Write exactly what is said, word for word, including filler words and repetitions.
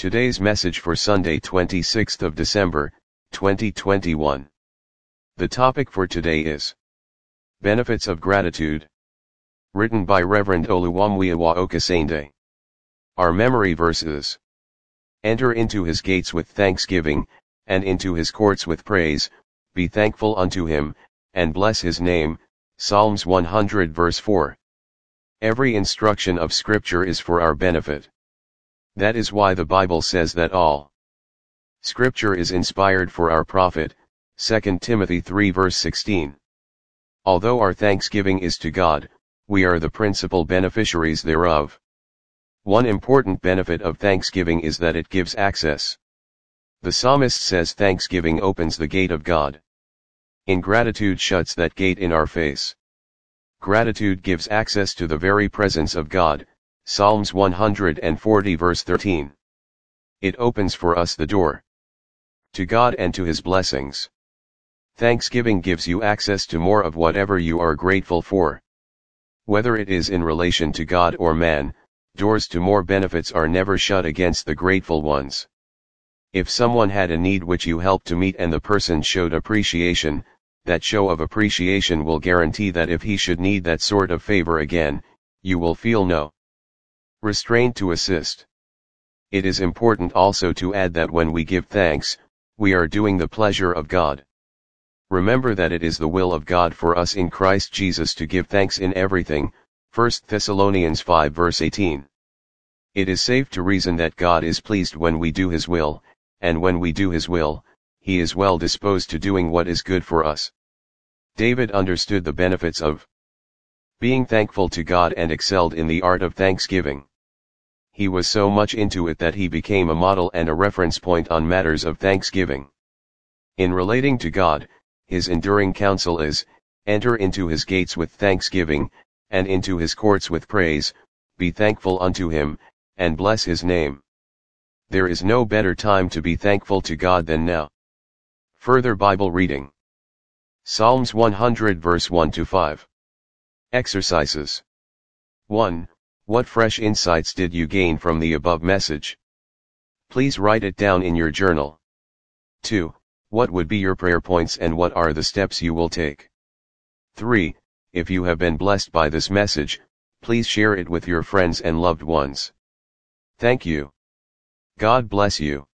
Today's message for Sunday twenty-sixth of December, twenty twenty-one. The topic for today is Benefits of Gratitude. Written by Reverend Oluwamuyiwa Okasende. Our memory verses. Enter into his gates with thanksgiving, and into his courts with praise, be thankful unto him, and bless his name, Psalms one hundred verse four. Every instruction of Scripture is for our benefit. That is why the Bible says that all Scripture is inspired for our profit, Second Timothy three verse sixteen. Although our thanksgiving is to God, we are the principal beneficiaries thereof. One important benefit of thanksgiving is that it gives access. The psalmist says thanksgiving opens the gate of God. Ingratitude shuts that gate in our face. Gratitude gives access to the very presence of God, Psalms one hundred forty verse thirteen. It opens for us the door to God and to his blessings. Thanksgiving gives you access to more of whatever you are grateful for. Whether it is in relation to God or man, doors to more benefits are never shut against the grateful ones. If someone had a need which you helped to meet and the person showed appreciation, that show of appreciation will guarantee that if he should need that sort of favor again, you will feel no restraint to assist. It is important also to add that when we give thanks, we are doing the pleasure of God. Remember that it is the will of God for us in Christ Jesus to give thanks in everything, First Thessalonians five verse eighteen. It is safe to reason that God is pleased when we do his will, and when we do his will, he is well disposed to doing what is good for us. David understood the benefits of being thankful to God and excelled in the art of thanksgiving. He was so much into it that he became a model and a reference point on matters of thanksgiving. In relating to God, his enduring counsel is, enter into his gates with thanksgiving, and into his courts with praise, be thankful unto him, and bless his name. There is no better time to be thankful to God than now. Further Bible reading. Psalms one hundred verse one to five. Exercises. one. What fresh insights did you gain from the above message? Please write it down in your journal. two. What would be your prayer points and what are the steps you will take? three. If you have been blessed by this message, please share it with your friends and loved ones. Thank you. God bless you.